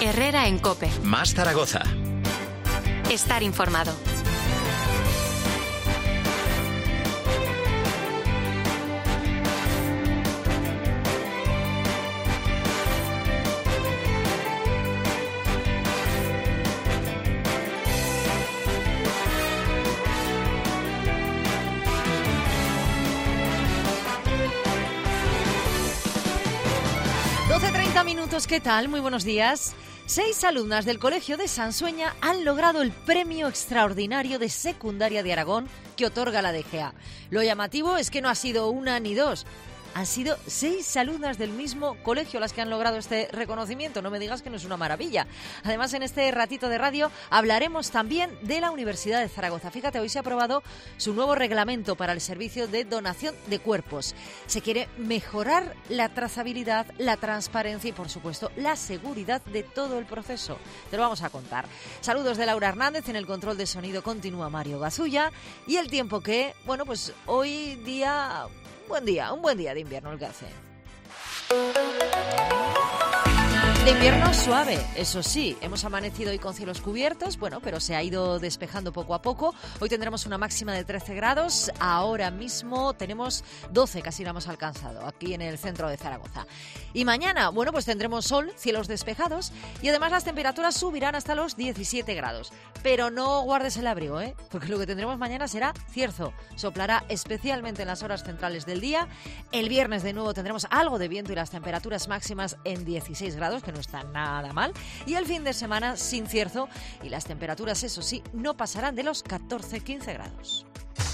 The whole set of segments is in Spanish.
Herrera en COPE. Más Zaragoza. Estar informado. Minutos, ¿qué tal? Muy buenos días. 6 alumnas del Colegio de Sansueña han logrado el Premio Extraordinario de Secundaria de Aragón que otorga la DGA. Lo llamativo es que no ha sido una ni dos. Han sido 6 alumnas del mismo colegio las que han logrado este reconocimiento. No me digas que no es una maravilla. Además, en este ratito de radio hablaremos también de la Universidad de Zaragoza. Fíjate, hoy se ha aprobado su nuevo reglamento para el servicio de donación de cuerpos. Se quiere mejorar la trazabilidad, la transparencia y, por supuesto, la seguridad de todo el proceso. Te lo vamos a contar. Saludos de Laura Hernández. En el control de sonido continúa Mario Gazulla. Y el tiempo que, bueno, pues hoy día... un buen día de invierno el que hace. De invierno suave, eso sí, hemos amanecido hoy con cielos cubiertos, bueno, pero se ha ido despejando poco a poco. Hoy tendremos una máxima de 13 grados, ahora mismo tenemos 12, casi la hemos alcanzado, aquí en el centro de Zaragoza. Y mañana, bueno, pues tendremos sol, cielos despejados y además las temperaturas subirán hasta los 17 grados. Pero no guardes el abrigo, porque lo que tendremos mañana será cierzo. Soplará especialmente en las horas centrales del día. El viernes de nuevo tendremos algo de viento y las temperaturas máximas en 16 grados, que no está nada mal. Y el fin de semana sin cierzo y las temperaturas, eso sí, no pasarán de los 14-15 grados.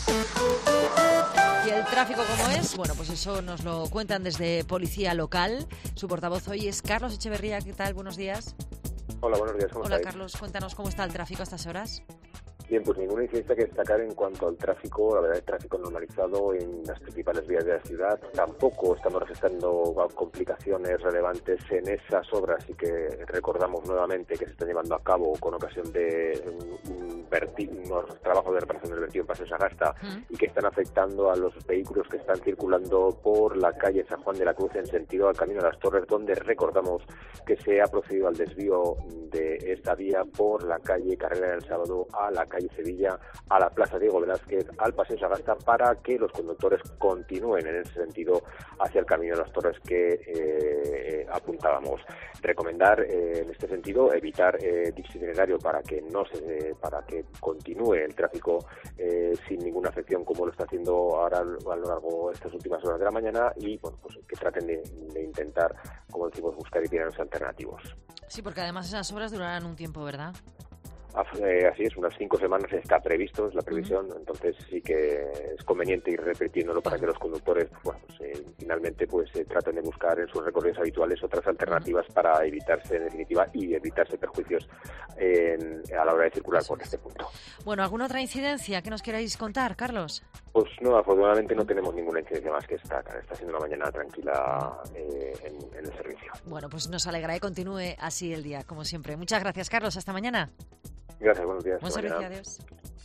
¿Y el tráfico cómo es? Bueno, pues eso nos lo cuentan desde Policía Local. Su portavoz hoy es Carlos Echeverría. ¿Qué tal? Buenos días. Hola, buenos días. ¿Cómo estáis? Hola, Carlos. Cuéntanos cómo está el tráfico a estas horas. Bien, pues ninguna incidencia que destacar en cuanto al tráfico. La verdad, el tráfico normalizado en las principales vías de la ciudad. Tampoco estamos registrando complicaciones relevantes en esas obras y que recordamos nuevamente que se están llevando a cabo con ocasión de unos trabajos de reparación del vertido en Paseo Sagasta y que están afectando a los vehículos que están circulando por la calle San Juan de la Cruz en sentido al Camino de las Torres, donde recordamos que se ha procedido al desvío de esta vía por la calle Carrera del Sábado a la calle Sevilla, a la Plaza Diego Velázquez, al Paseo Sagasta, para que los conductores continúen en ese sentido hacia el Camino de las Torres que apuntábamos. Recomendar en este sentido evitar dicho itinerario para que continúe el tráfico sin ninguna afección, como lo está haciendo ahora a lo largo de estas últimas horas de la mañana, y bueno, pues que traten de intentar, como decimos, buscar itinerarios alternativos. Sí, porque además esas obras durarán un tiempo, ¿verdad? Así es, unas 5 semanas está previsto, es la previsión, entonces sí que es conveniente ir repitiéndolo para que los conductores, finalmente traten de buscar en sus recorridos habituales otras alternativas para evitarse, en definitiva, y evitarse perjuicios a la hora de circular por este punto. Bueno, ¿alguna otra incidencia que nos queráis contar, Carlos? Pues no, afortunadamente no tenemos ninguna incidencia más que esta. Está siendo una mañana tranquila en el servicio. Bueno, pues nos alegra que continúe así el día, como siempre. Muchas gracias, Carlos. Hasta mañana. Gracias, buenos días. Buen servicio, adiós.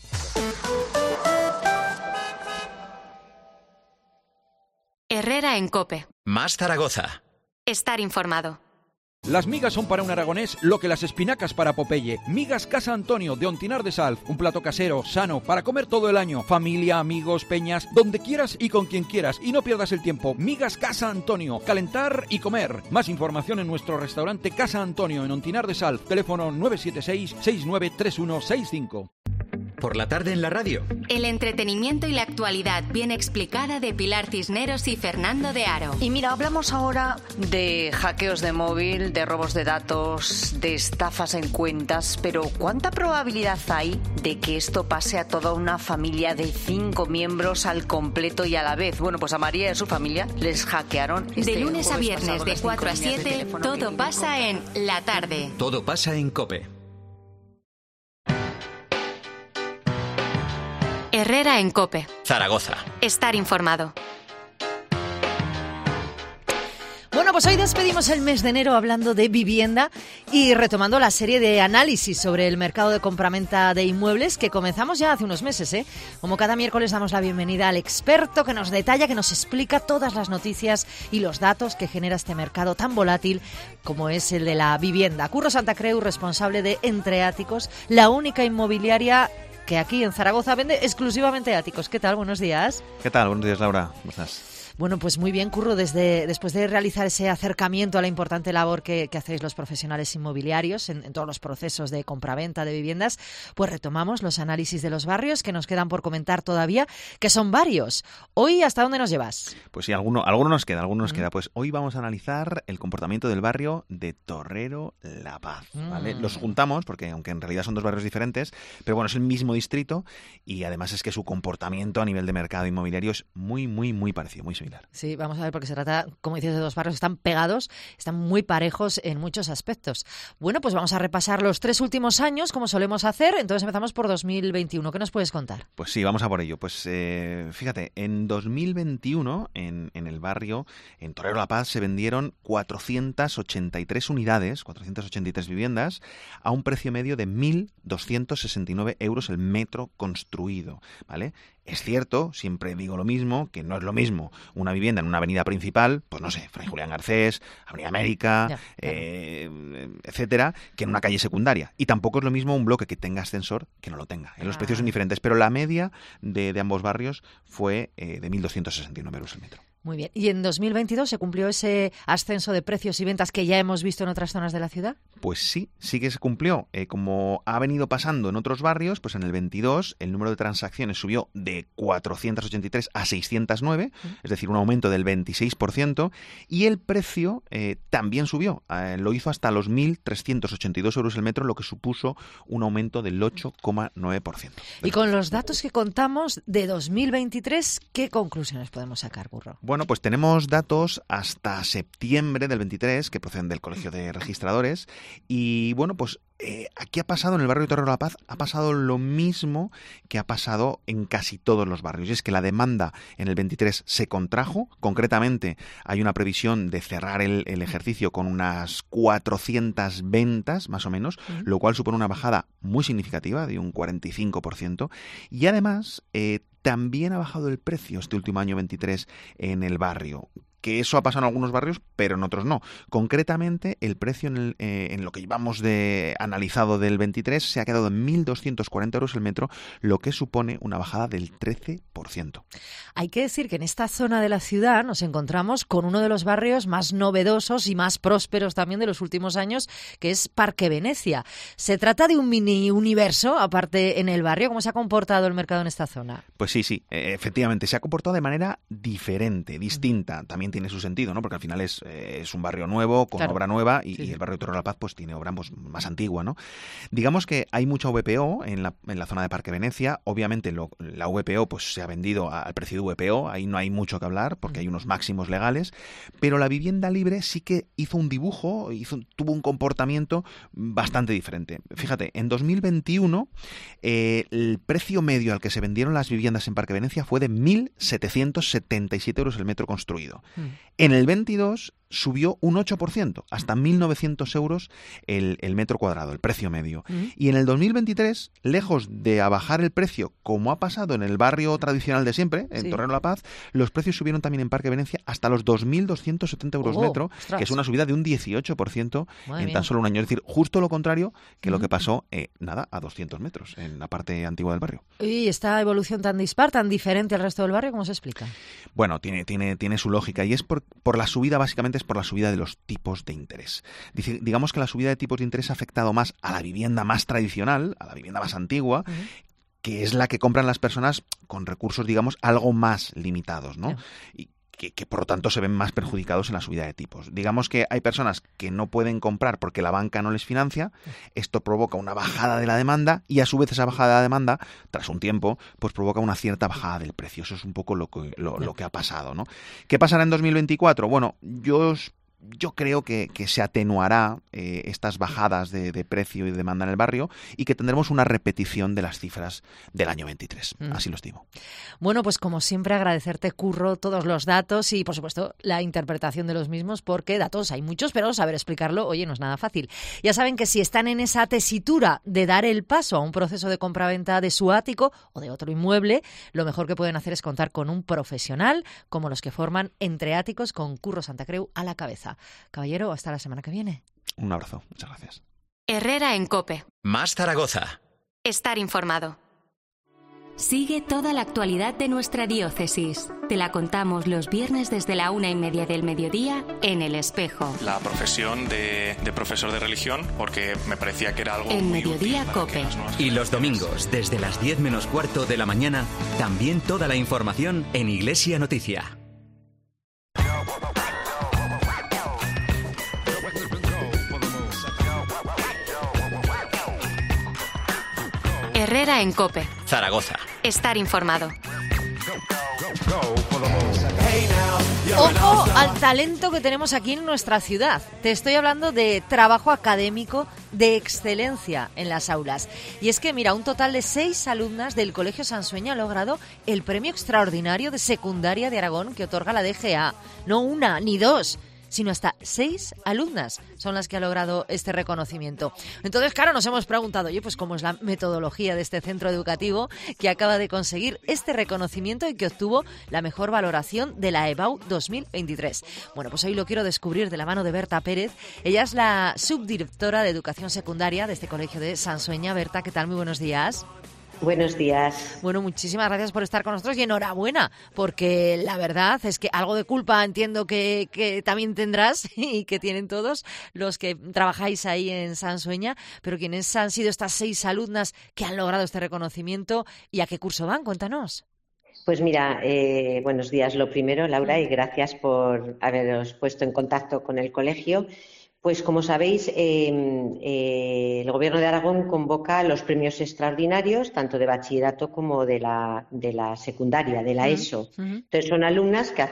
Herrera en COPE. Más Zaragoza. Estar informado. Las migas son para un aragonés lo que las espinacas para Popeye. Migas Casa Antonio de Ontinar de Salv. Un plato casero, sano, para comer todo el año. Familia, amigos, peñas, donde quieras y con quien quieras. Y no pierdas el tiempo. Migas Casa Antonio. Calentar y comer. Más información en nuestro restaurante Casa Antonio en Ontinar de Salv. Teléfono 976-693165. Por la tarde en la radio. El entretenimiento y la actualidad bien explicada de Pilar Cisneros y Fernando de Aro. Y mira, hablamos ahora de hackeos de móvil, de robos de datos, de estafas en cuentas, pero ¿cuánta probabilidad hay de que esto pase a toda una familia de 5 miembros al completo y a la vez? Bueno, pues a María y a su familia les hackearon. De lunes a viernes de 4 a 7, todo pasa en La Tarde. Todo pasa en COPE. Herrera en COPE. Zaragoza. Estar informado. Bueno, pues hoy despedimos el mes de enero hablando de vivienda y retomando la serie de análisis sobre el mercado de compraventa de inmuebles que comenzamos ya hace unos meses, ¿eh? Como cada miércoles damos la bienvenida al experto que nos detalla, que nos explica todas las noticias y los datos que genera este mercado tan volátil como es el de la vivienda. Curro Santacreu, responsable de Entre Áticos, la única inmobiliaria que aquí en Zaragoza vende exclusivamente áticos. ¿Qué tal? Buenos días. ¿Qué tal? Buenos días, Laura. ¿Cómo estás? Bueno, pues muy bien, Curro, después de realizar ese acercamiento a la importante labor que hacéis los profesionales inmobiliarios en todos los procesos de compraventa de viviendas, pues retomamos los análisis de los barrios que nos quedan por comentar todavía, que son varios. Hoy, ¿hasta dónde nos llevas? Pues sí, alguno nos queda. Pues hoy vamos a analizar el comportamiento del barrio de Torrero La Paz, ¿vale? Los juntamos porque, aunque en realidad son dos barrios diferentes, pero bueno, es el mismo distrito y además es que su comportamiento a nivel de mercado inmobiliario es muy parecido, muy similar. Sí, vamos a ver, porque se trata, como dices, de dos barrios que están pegados, están muy parejos en muchos aspectos. Bueno, pues vamos a repasar los 3 últimos años, como solemos hacer. Entonces empezamos por 2021. ¿Qué nos puedes contar? Pues sí, vamos a por ello. Pues fíjate, en 2021, en el barrio, en Torrero La Paz, se vendieron 483 unidades, 483 viviendas, a un precio medio de 1.269 euros el metro construido, ¿vale? Es cierto, siempre digo lo mismo, que no es lo mismo una vivienda en una avenida principal, pues no sé, Fray Julián Garcés, Avenida América, etcétera, que en una calle secundaria. Y tampoco es lo mismo un bloque que tenga ascensor que no lo tenga. Los precios son diferentes, pero la media de ambos barrios fue de 1.269 euros el metro. Muy bien. ¿Y en 2022 se cumplió ese ascenso de precios y ventas que ya hemos visto en otras zonas de la ciudad? Pues sí que se cumplió. Como ha venido pasando en otros barrios, pues en el 22 el número de transacciones subió de 483 a 609, es decir, un aumento del 26%, y el precio también subió. Lo hizo hasta los 1.382 euros el metro, lo que supuso un aumento del 8,9%. Y con los datos que contamos de 2023, ¿qué conclusiones podemos sacar, Curro? Bueno, pues tenemos datos hasta septiembre del 23 que proceden del Colegio de Registradores y bueno, pues aquí ha pasado en el barrio de Torrero La Paz, ha pasado lo mismo que ha pasado en casi todos los barrios. Y es que la demanda en el 23 se contrajo. Concretamente, hay una previsión de cerrar el ejercicio con unas 400 ventas, más o menos, lo cual supone una bajada muy significativa de un 45%. Y además, también ha bajado el precio este último año 23 en el barrio. Que eso ha pasado en algunos barrios, pero en otros no. Concretamente, el precio en lo que llevamos analizado del 23 se ha quedado en 1.240 euros el metro, lo que supone una bajada del 13%. Hay que decir que en esta zona de la ciudad nos encontramos con uno de los barrios más novedosos y más prósperos también de los últimos años, que es Parque Venecia. Se trata de un mini universo, aparte en el barrio. ¿Cómo se ha comportado el mercado en esta zona? Pues sí, efectivamente, se ha comportado de manera diferente, distinta. También tiene su sentido, ¿no? Porque al final es un barrio nuevo, con obra nueva, y el barrio de Torrero La Paz pues tiene obra más antigua, ¿no? Digamos que hay mucha VPO en la zona de Parque Venecia. Obviamente la VPO pues se ha vendido al precio de VPO, ahí no hay mucho que hablar porque hay unos máximos legales, pero la vivienda libre sí que hizo un dibujo, tuvo un comportamiento bastante diferente. Fíjate, en 2021 el precio medio al que se vendieron las viviendas en Parque Venecia fue de 1.777 euros el metro construido. En el 22 subió un 8%, hasta 1.900 euros el metro cuadrado, el precio medio. Y en el 2023, lejos de bajar el precio, como ha pasado en el barrio tradicional de siempre, en Torrero La Paz, los precios subieron también en Parque Venecia hasta los 2.270 euros metro, que es una subida de un 18% en tan solo un año. Es decir, justo lo contrario que lo que pasó, a 200 metros, en la parte antigua del barrio. ¿Y esta evolución tan dispar, tan diferente al resto del barrio, cómo se explica? Bueno, tiene su lógica y es por la subida, básicamente es por la subida de los tipos de interés. Digamos que la subida de tipos de interés ha afectado más a la vivienda más tradicional, a la vivienda más antigua, que es la que compran las personas con recursos, digamos, algo más limitados, ¿no? Y que por lo tanto se ven más perjudicados en la subida de tipos. Digamos que hay personas que no pueden comprar porque la banca no les financia, esto provoca una bajada de la demanda y a su vez esa bajada de la demanda, tras un tiempo, pues provoca una cierta bajada del precio. Eso es un poco lo que ha pasado, ¿no? ¿Qué pasará en 2024? Bueno, yo os yo creo que se atenuará estas bajadas de precio y de demanda en el barrio y que tendremos una repetición de las cifras del año 23. Así lo estimo. Bueno, pues como siempre agradecerte, Curro, todos los datos y, por supuesto, la interpretación de los mismos, porque datos hay muchos, pero saber explicarlo, oye, no es nada fácil. Ya saben que si están en esa tesitura de dar el paso a un proceso de compraventa de su ático o de otro inmueble, lo mejor que pueden hacer es contar con un profesional como los que forman Entre Áticos con Curro Santacreu a la cabeza. Caballero, hasta la semana que viene. Un abrazo, muchas gracias. Herrera en COPE. Más Zaragoza. Estar informado. Sigue toda la actualidad de nuestra diócesis. Te la contamos los viernes desde la 1:30 del mediodía en El Espejo. La profesión de profesor de religión, porque me parecía que era algo en muy Mediodía útil COPE. Y los domingos, desde las 10 menos cuarto de la mañana, también toda la información en Iglesia Noticia. Herrera en COPE. Zaragoza. Estar informado. Ojo al talento que tenemos aquí en nuestra ciudad. Te estoy hablando de trabajo académico de excelencia en las aulas. Y es que, mira, un total de 6 alumnas del Colegio Sansueña ha logrado el premio extraordinario de secundaria de Aragón que otorga la DGA. No una ni dos, sino hasta 6 alumnas son las que ha logrado este reconocimiento. Entonces, claro, nos hemos preguntado, oye, pues cómo es la metodología de este centro educativo que acaba de conseguir este reconocimiento y que obtuvo la mejor valoración de la EBAU 2023. Bueno, pues hoy lo quiero descubrir de la mano de Berta Pérez. Ella es la subdirectora de Educación Secundaria de este colegio de Sansueña. Berta, ¿qué tal? Muy buenos días. Buenos días. Bueno, muchísimas gracias por estar con nosotros y enhorabuena, porque la verdad es que algo de culpa entiendo que también tendrás y que tienen todos los que trabajáis ahí en Sansueña, pero ¿quiénes han sido estas 6 alumnas que han logrado este reconocimiento y a qué curso van? Cuéntanos. Pues mira, buenos días lo primero, Laura, y gracias por haberos puesto en contacto con el colegio. Pues como sabéis, el Gobierno de Aragón convoca los premios extraordinarios, tanto de bachillerato como de la secundaria, de la ESO. Entonces son alumnos y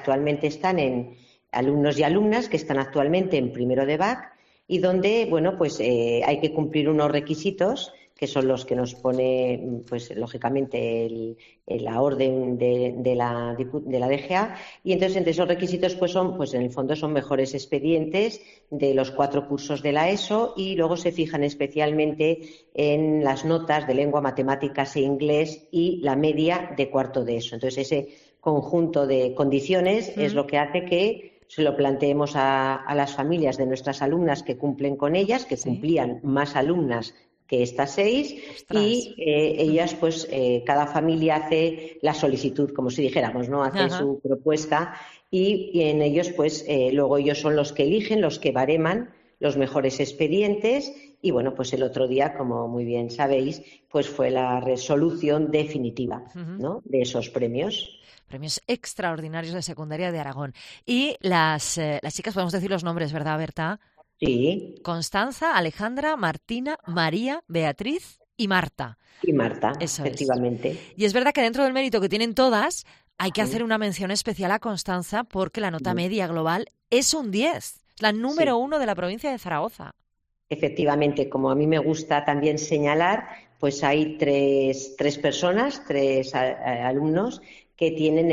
alumnas que están actualmente en primero de BAC y donde, bueno, pues hay que cumplir unos requisitos que son los que nos pone, pues lógicamente, la orden de la DGA. Y entonces, entre esos requisitos, pues en el fondo son mejores expedientes de los 4 cursos de la ESO y luego se fijan especialmente en las notas de lengua, matemáticas e inglés y la media de cuarto de ESO. Entonces, ese conjunto de condiciones es lo que hace que se lo planteemos a las familias de nuestras alumnas que cumplen con ellas, que cumplían más alumnas que estas 6. Ostras. Y ellas, pues, cada familia hace la solicitud, como si dijéramos, ¿no? Hace su propuesta y en ellos, pues, luego ellos son los que eligen, los que bareman los mejores expedientes y, bueno, pues el otro día, como muy bien sabéis, pues fue la resolución definitiva, ¿no? De esos premios. Premios extraordinarios de secundaria de Aragón. Y las chicas, podemos decir los nombres, ¿verdad, Berta? Sí. Constanza, Alejandra, Martina, María, Beatriz y Marta. Y Marta, eso efectivamente. Es. Y es verdad que dentro del mérito que tienen todas, hay que hacer una mención especial a Constanza porque la nota media global es un 10. Es la número 1 de la provincia de Zaragoza. Efectivamente, como a mí me gusta también señalar, pues hay tres personas, 3 alumnos que tienen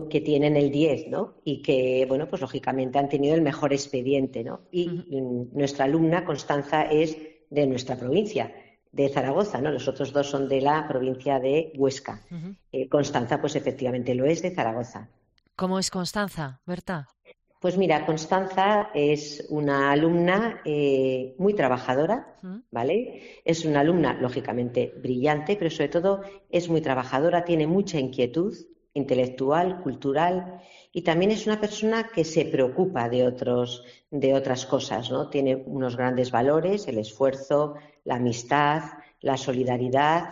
el 10, ¿no? Y que, bueno, pues lógicamente han tenido el mejor expediente, ¿no? Y nuestra alumna, Constanza, es de nuestra provincia, de Zaragoza, ¿no? Los otros 2 son de la provincia de Huesca. Constanza, pues efectivamente lo es, de Zaragoza. ¿Cómo es Constanza, Berta? Pues mira, Constanza es una alumna muy trabajadora, ¿vale? Es una alumna, lógicamente, brillante, pero sobre todo es muy trabajadora, tiene mucha inquietud intelectual, cultural, y también es una persona que se preocupa de otras cosas, ¿no? Tiene unos grandes valores, el esfuerzo, la amistad, la solidaridad,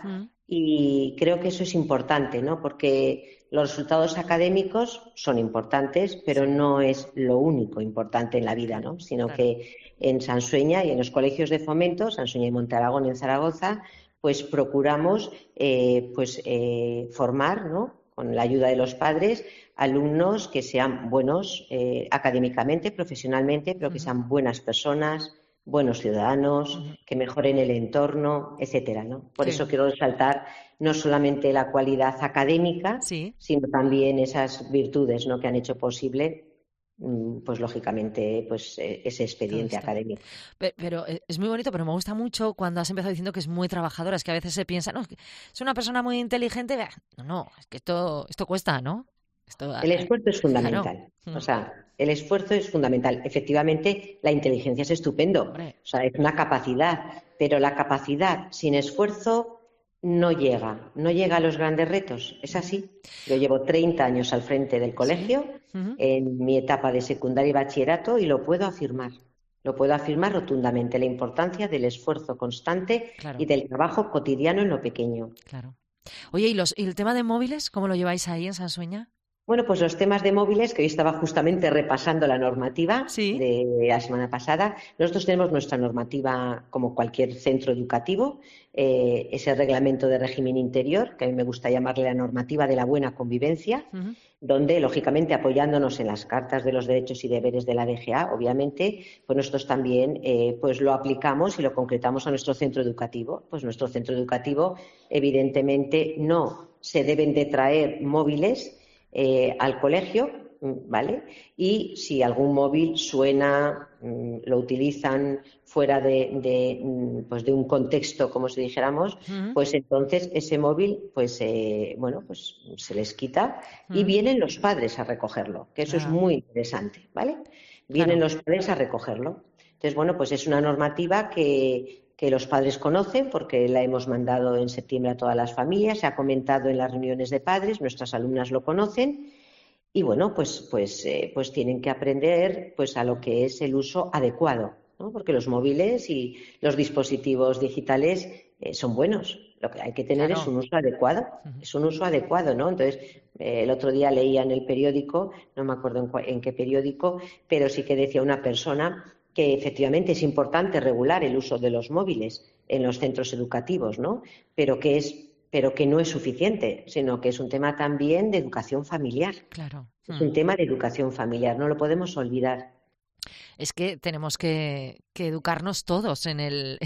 y creo que eso es importante, ¿no? Porque los resultados académicos son importantes, pero no es lo único importante en la vida, ¿no? Sino que en Sansueña y en los colegios de fomento, Sansueña y Monte Aragón en Zaragoza, pues procuramos formar, ¿no?, con la ayuda de los padres, alumnos que sean buenos académicamente, profesionalmente, pero que sean buenas personas, buenos ciudadanos, que mejoren el entorno, etcétera, ¿no? Por eso quiero resaltar no solamente la cualidad académica, sino también esas virtudes, ¿no?, que han hecho posible, pues lógicamente, pues ese expediente académico. Pero es muy bonito, pero me gusta mucho cuando has empezado diciendo que es muy trabajadora. Es que a veces se piensa, no, es una persona muy inteligente. No, es que esto cuesta, ¿no? El esfuerzo es fundamental. Claro. O sea, el esfuerzo es fundamental. Efectivamente, la inteligencia es estupendo. Hombre. O sea, es una capacidad, pero la capacidad sin esfuerzo no llega a los grandes retos. Es así. Yo llevo 30 años al frente del colegio, en mi etapa de secundaria y bachillerato, y lo puedo afirmar. Lo puedo afirmar rotundamente, la importancia del esfuerzo constante y del trabajo cotidiano en lo pequeño. Claro. Oye, ¿y el tema de móviles, cómo lo lleváis ahí en Sansueña? Bueno, pues los temas de móviles, que hoy estaba justamente repasando la normativa de la semana pasada. Nosotros tenemos nuestra normativa como cualquier centro educativo, ese reglamento de régimen interior, que a mí me gusta llamarle la normativa de la buena convivencia, donde, lógicamente, apoyándonos en las cartas de los derechos y deberes de la DGA, obviamente, pues nosotros también pues lo aplicamos y lo concretamos a nuestro centro educativo. Pues nuestro centro educativo, evidentemente, no se deben de traer móviles al colegio, ¿vale? Y si algún móvil suena, lo utilizan fuera de un contexto, como si dijéramos, pues entonces ese móvil, pues pues se les quita y vienen los padres a recogerlo, que eso es muy interesante, ¿vale? Vienen los padres a recogerlo. Entonces, bueno, pues es una normativa que los padres conocen porque la hemos mandado en septiembre a todas las familias, se ha comentado en las reuniones de padres, nuestras alumnas lo conocen y bueno, pues tienen que aprender pues a lo que es el uso adecuado, ¿no? Porque los móviles y los dispositivos digitales son buenos. Lo que hay que tener es un uso adecuado, ¿no? Entonces, el otro día leía en el periódico, no me acuerdo en qué periódico, pero sí que decía una persona que efectivamente es importante regular el uso de los móviles en los centros educativos, ¿no? Pero que no es suficiente, sino que es un tema también de educación familiar. Claro. Es un tema de educación familiar, no lo podemos olvidar. Es que tenemos que educarnos todos en el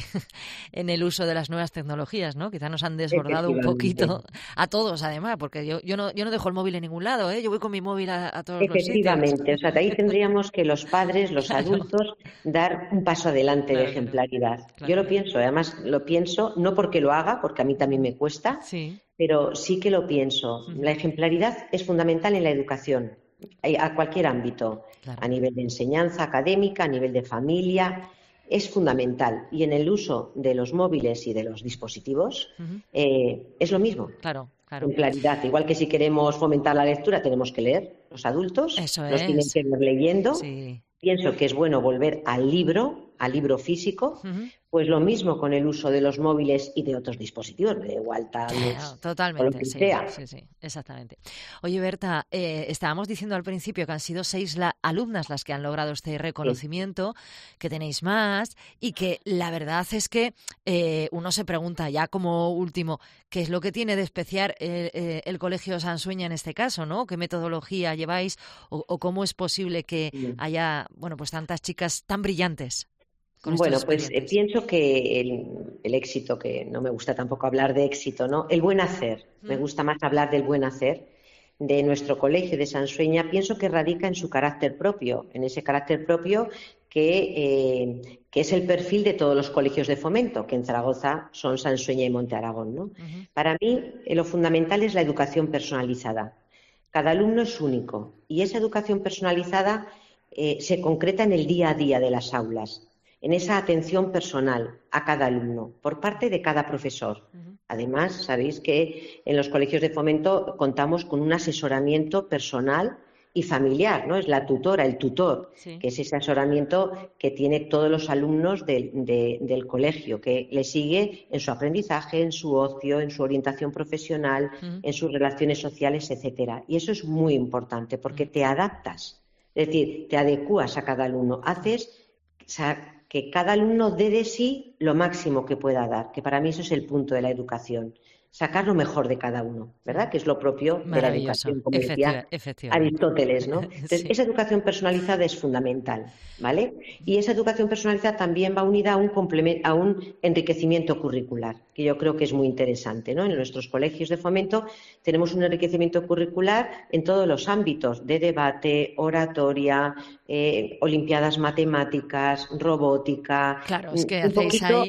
uso de las nuevas tecnologías, ¿no? Quizá nos han desbordado un poquito a todos, además, porque yo no dejo el móvil en ningún lado, ¿eh? Yo voy con mi móvil a todos los sitios. Efectivamente, o sea, de ahí tendríamos que los padres, los adultos, dar un paso adelante de ejemplaridad. Yo lo pienso, además lo pienso, no porque lo haga, porque a mí también me cuesta, pero sí que lo pienso. La ejemplaridad es fundamental en la educación, a cualquier ámbito, a nivel de enseñanza académica, a nivel de familia, es fundamental. Y en el uso de los móviles y de los dispositivos es lo mismo. Claro. Ejemplaridad. Igual que si queremos fomentar la lectura, tenemos que leer. Los adultos los tienen que ir leyendo. Pienso que es bueno volver al libro físico, pues lo mismo con el uso de los móviles y de otros dispositivos, de igual tablets, totalmente, o lo que sea. Sí, exactamente. Oye, Berta, estábamos diciendo al principio que han sido 6 alumnas las que han logrado este reconocimiento, que tenéis más y que la verdad es que uno se pregunta ya como último, ¿qué es lo que tiene de especial el Colegio Sansueña en este caso, ¿no? ¿Qué metodología lleváis o cómo es posible que haya, bueno, pues tantas chicas tan brillantes? Bueno, pues pienso que el éxito, que no me gusta tampoco hablar de éxito, ¿no? El buen hacer, me gusta más hablar del buen hacer de nuestro colegio de Sansueña, pienso que radica en su carácter propio, en ese carácter propio que es el perfil de todos los colegios de fomento, que en Zaragoza son Sansueña y Monte Aragón, ¿no? Para mí, lo fundamental es la educación personalizada. Cada alumno es único y esa educación personalizada se concreta en el día a día de las aulas, en esa atención personal a cada alumno por parte de cada profesor. Además, sabéis que en los colegios de fomento contamos con un asesoramiento personal y familiar, ¿no? Es la tutora, el tutor, que es ese asesoramiento que tiene todos los alumnos del colegio, que le sigue en su aprendizaje, en su ocio, en su orientación profesional, en sus relaciones sociales, etcétera. Y eso es muy importante porque te adaptas, es decir, te adecuas a cada alumno, haces que cada alumno dé de sí lo máximo que pueda dar, que para mí eso es el punto de la educación. sacar lo mejor de cada uno, ¿verdad? Que es lo propio de la educación, como decía Aristóteles, ¿no? Entonces, esa educación personalizada es fundamental, ¿vale? Y esa educación personalizada también va unida a un enriquecimiento curricular, que yo creo que es muy interesante, ¿no? En nuestros colegios de fomento tenemos un enriquecimiento curricular en todos los ámbitos de debate, oratoria, olimpiadas matemáticas, robótica. Claro, es que hacéis ahí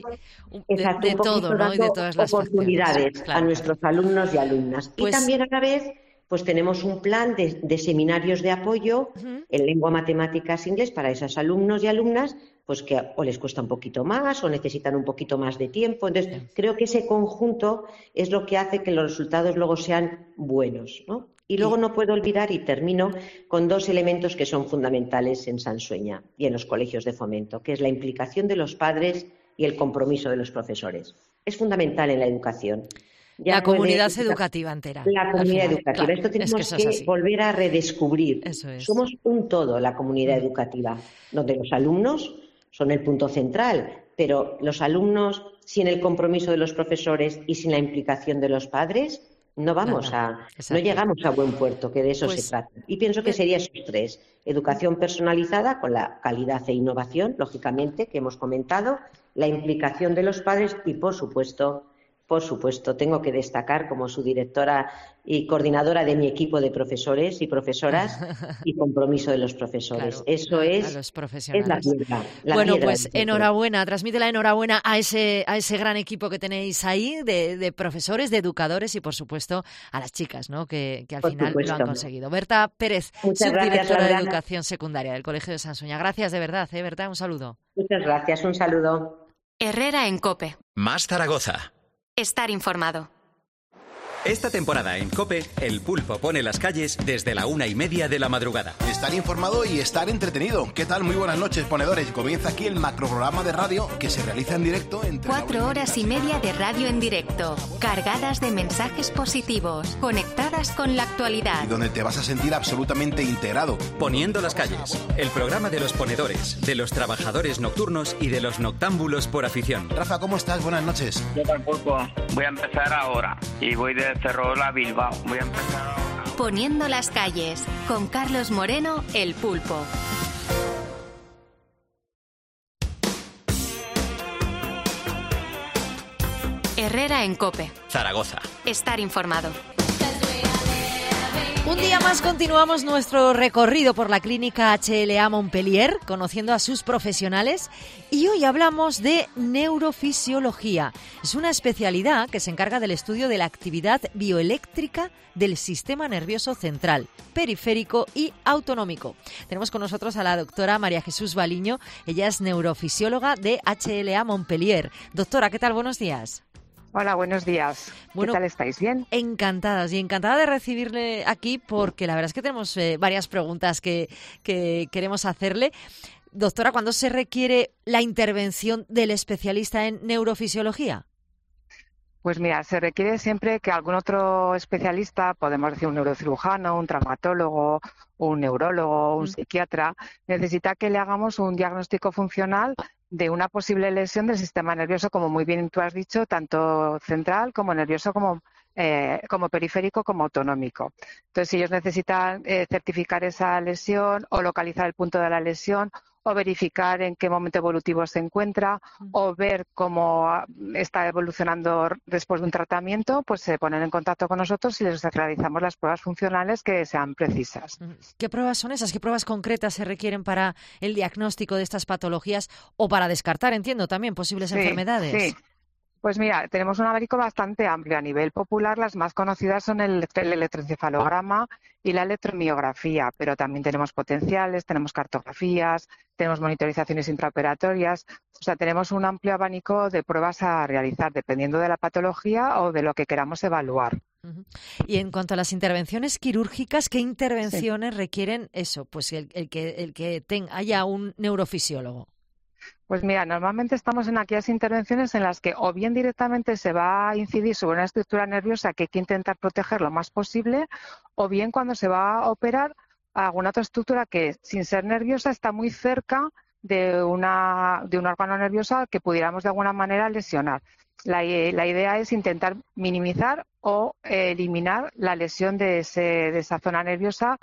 de todo, ¿no? Y de todas las oportunidades a nuestros alumnos y alumnas. Y también a la vez, pues tenemos un plan de seminarios de apoyo en lengua, matemáticas, inglés para esos alumnos y alumnas, pues que o les cuesta un poquito más o necesitan un poquito más de tiempo. Entonces, creo que ese conjunto es lo que hace que los resultados luego sean buenos, ¿no? Y luego no puedo olvidar, y termino, con 2 elementos que son fundamentales en Sansueña y en los colegios de fomento, que es la implicación de los padres y el compromiso de los profesores. Es fundamental en la educación. La comunidad educativa entera. La comunidad educativa. Claro, esto tenemos que volver a redescubrir. Eso es. Somos un todo, la comunidad educativa, donde los alumnos son el punto central, pero los alumnos, sin el compromiso de los profesores y sin la implicación de los padres, no llegamos a buen puerto, que de eso se trata. Y pienso que sería esos 3: educación personalizada con la calidad e innovación, lógicamente, que hemos comentado, la implicación de los padres y, por supuesto, tengo que destacar como su directora y coordinadora de mi equipo de profesores y profesoras y compromiso de los profesores. Claro, eso es la piedra. Bueno, pues enhorabuena, transmite la enhorabuena a ese gran equipo que tenéis ahí de profesores, de educadores y, por supuesto, a las chicas, ¿no? que al final lo han conseguido. Berta Pérez, subdirectora de Educación Secundaria del Colegio de Sansueña. Gracias de verdad, Berta, un saludo. Muchas gracias, un saludo. Herrera en COPE. Más Zaragoza. Estar informado. Esta temporada en COPE, El Pulpo pone las calles desde la 1:30 de la madrugada. Estar informado y estar entretenido. ¿Qué tal? Muy buenas noches, ponedores. Comienza aquí el macroprograma de radio que se realiza en directo entre 4 horas y media de radio en directo, cargadas de mensajes positivos, conectadas con la actualidad. Y donde te vas a sentir absolutamente integrado. Poniendo las calles, el programa de los ponedores, de los trabajadores nocturnos y de los noctámbulos por afición. Rafa, ¿cómo estás? Buenas noches. ¿Qué tal, Pulpo? Voy a empezar ahora y voy de Ferrol a Bilbao. Voy a empezar ahora. Poniendo las calles, con Carlos Moreno, El Pulpo. Herrera en COPE. Zaragoza. Estar informado. Un día más continuamos nuestro recorrido por la clínica HLA Montpellier, conociendo a sus profesionales, y hoy hablamos de neurofisiología. Es una especialidad que se encarga del estudio de la actividad bioeléctrica del sistema nervioso central, periférico y autonómico. Tenemos con nosotros a la doctora María Jesús Baliño. Ella es neurofisióloga de HLA Montpellier. Doctora, ¿qué tal? Buenos días. Hola, buenos días. ¿Qué tal estáis? ¿Bien? Encantadas y encantada de recibirle aquí porque la verdad es que tenemos varias preguntas que queremos hacerle. Doctora, ¿cuándo se requiere la intervención del especialista en neurofisiología? Pues mira, se requiere siempre que algún otro especialista, podemos decir un neurocirujano, un traumatólogo, un neurólogo, un psiquiatra, necesita que le hagamos un diagnóstico funcional de una posible lesión del sistema nervioso, como muy bien tú has dicho, tanto central como nervioso, como periférico, como autonómico. Entonces, si ellos necesitan certificar esa lesión o localizar el punto de la lesión o verificar en qué momento evolutivo se encuentra o ver cómo está evolucionando después de un tratamiento, pues se ponen en contacto con nosotros y les realizamos las pruebas funcionales que sean precisas. ¿Qué pruebas son esas? ¿Qué pruebas concretas se requieren para el diagnóstico de estas patologías o para descartar, entiendo, también posibles enfermedades? Sí. Pues mira, tenemos un abanico bastante amplio. A nivel popular, las más conocidas son el electroencefalograma y la electromiografía, pero también tenemos potenciales, tenemos cartografías, tenemos monitorizaciones intraoperatorias. O sea, tenemos un amplio abanico de pruebas a realizar, dependiendo de la patología o de lo que queramos evaluar. Y en cuanto a las intervenciones quirúrgicas, ¿qué intervenciones requieren eso? Pues el que haya un neurofisiólogo. Pues mira, normalmente estamos en aquellas intervenciones en las que o bien directamente se va a incidir sobre una estructura nerviosa que hay que intentar proteger lo más posible, o bien cuando se va a operar alguna otra estructura que, sin ser nerviosa, está muy cerca de un órgano nervioso al que pudiéramos de alguna manera lesionar. La idea es intentar minimizar o eliminar la lesión de esa zona nerviosa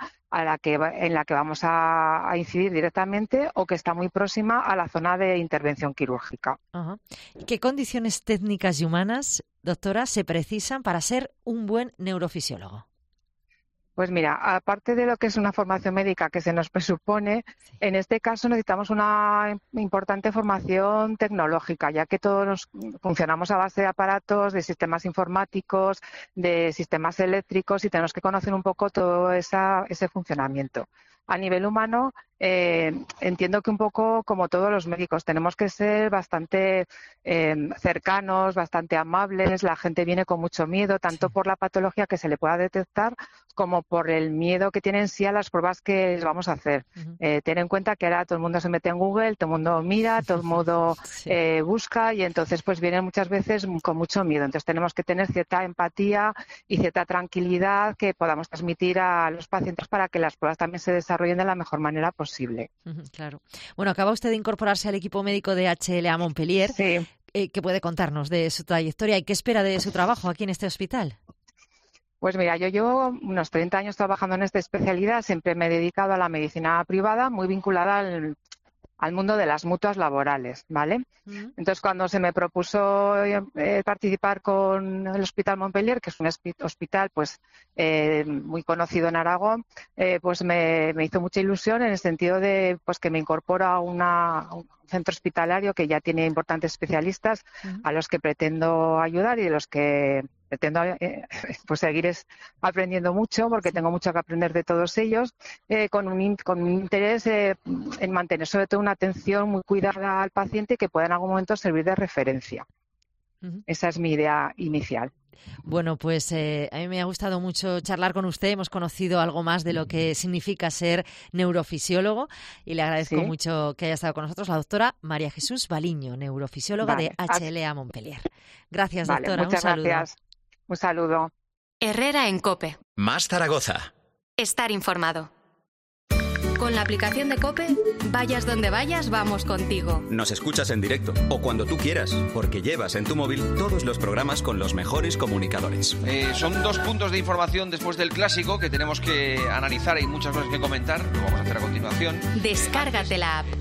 en la que vamos a incidir directamente o que está muy próxima a la zona de intervención quirúrgica. Uh-huh. ¿Qué condiciones técnicas y humanas, doctora, se precisan para ser un buen neurofisiólogo? Pues mira, aparte de lo que es una formación médica que se nos presupone, en este caso necesitamos una importante formación tecnológica, ya que todos funcionamos a base de aparatos, de sistemas informáticos, de sistemas eléctricos y tenemos que conocer un poco todo ese funcionamiento. A nivel humano, entiendo que un poco como todos los médicos, tenemos que ser bastante cercanos, bastante amables. La gente viene con mucho miedo, tanto por la patología que se le pueda detectar como por el miedo que tienen sí a las pruebas que les vamos a hacer. Uh-huh. Ten en cuenta que ahora todo el mundo se mete en Google, todo el mundo mira, todo el mundo busca y entonces pues vienen muchas veces con mucho miedo. Entonces tenemos que tener cierta empatía y cierta tranquilidad que podamos transmitir a los pacientes para que las pruebas también se desarrollen de la mejor manera posible. Claro. Bueno, acaba usted de incorporarse al equipo médico de HLA Montpellier. Sí. ¿Qué puede contarnos de su trayectoria y qué espera de su trabajo aquí en este hospital? Pues mira, yo llevo unos 30 años trabajando en esta especialidad. Siempre me he dedicado a la medicina privada, muy vinculada al mundo de las mutuas laborales, ¿vale? Uh-huh. Entonces, cuando se me propuso participar con el Hospital Montpellier, que es un hospital pues muy conocido en Aragón, pues me hizo mucha ilusión en el sentido de pues que me incorporo a un centro hospitalario que ya tiene importantes especialistas uh-huh. a los que pretendo ayudar y de los que pretendo pues seguir aprendiendo mucho porque tengo mucho que aprender de todos ellos, con un interés en mantener sobre todo una atención muy cuidada al paciente que pueda en algún momento servir de referencia. Uh-huh. Esa es mi idea inicial. Bueno, pues a mí me ha gustado mucho charlar con usted. Hemos conocido algo más de lo que significa ser neurofisiólogo y le agradezco mucho que haya estado con nosotros la doctora María Jesús Baliño, neurofisióloga de HLA Montpellier. Gracias, doctora. Muchas gracias. Un saludo. Herrera en COPE. Más Zaragoza. Estar informado. Con la aplicación de COPE, vayas donde vayas, vamos contigo. Nos escuchas en directo o cuando tú quieras, porque llevas en tu móvil todos los programas con los mejores comunicadores. Son 2 puntos de información después del clásico que tenemos que analizar. Hay muchas cosas que comentar, lo vamos a hacer a continuación. Descárgate la app.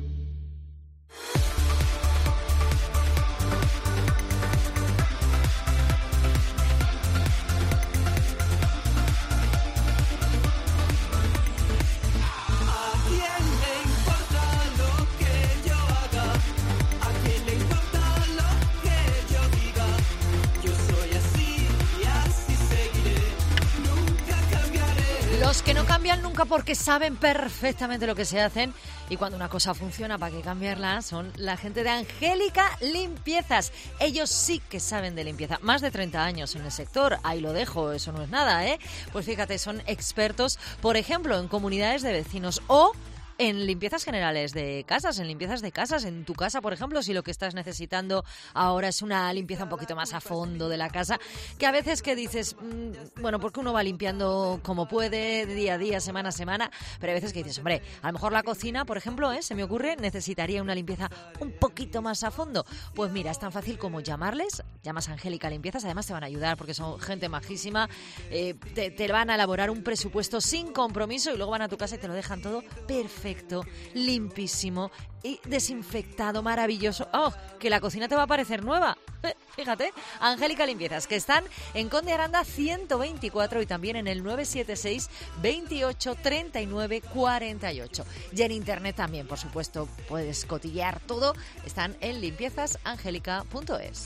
Los que no cambian nunca porque saben perfectamente lo que se hacen y cuando una cosa funciona, ¿para qué cambiarla? Son la gente de Angélica Limpiezas. Ellos sí que saben de limpieza. Más de 30 años en el sector. Ahí lo dejo, eso no es nada, ¿eh? Pues fíjate, son expertos, por ejemplo, en comunidades de vecinos o en limpiezas generales de casas, en tu casa, por ejemplo, si lo que estás necesitando ahora es una limpieza un poquito más a fondo de la casa, que a veces que dices, bueno, porque uno va limpiando como puede, día a día, semana a semana, pero hay veces que dices, hombre, a lo mejor la cocina, por ejemplo, se me ocurre, necesitaría una limpieza un poquito más a fondo. Pues mira, es tan fácil como llamarles, llamas a Angélica Limpiezas, además te van a ayudar porque son gente majísima, te van a elaborar un presupuesto sin compromiso y luego van a tu casa y te lo dejan todo perfecto, limpísimo y desinfectado, maravilloso. ¡Oh! Que la cocina te va a parecer nueva. Fíjate, Angélica Limpiezas, que están en Conde Aranda 124 y también en el 976 28 39 48. Y en internet también, por supuesto, puedes cotillear todo. Están en limpiezasangelica.es.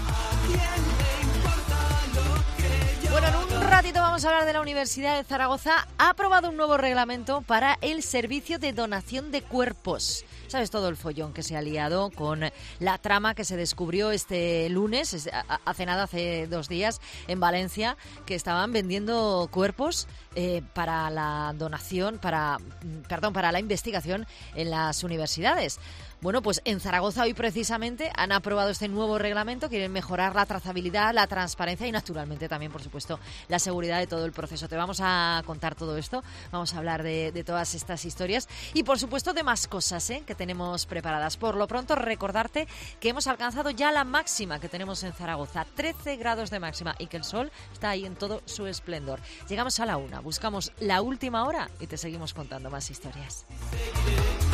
Bueno, en un ratito vamos a hablar de la Universidad de Zaragoza. Ha aprobado un nuevo reglamento para el servicio de donación de cuerpos. ¿Sabes todo el follón que se ha liado con la trama que se descubrió este lunes, hace 2 días, en Valencia, que estaban vendiendo cuerpos para la donación, para la investigación en las universidades? Bueno, pues en Zaragoza hoy precisamente han aprobado este nuevo reglamento, quieren mejorar la trazabilidad, la transparencia y naturalmente también, por supuesto, la seguridad de todo el proceso. Te vamos a contar todo esto, vamos a hablar de todas estas historias y por supuesto de más cosas que tenemos preparadas. Por lo pronto recordarte que hemos alcanzado ya la máxima que tenemos en Zaragoza, 13 grados de máxima y que el sol está ahí en todo su esplendor. Llegamos a la 1, buscamos la última hora y te seguimos contando más historias.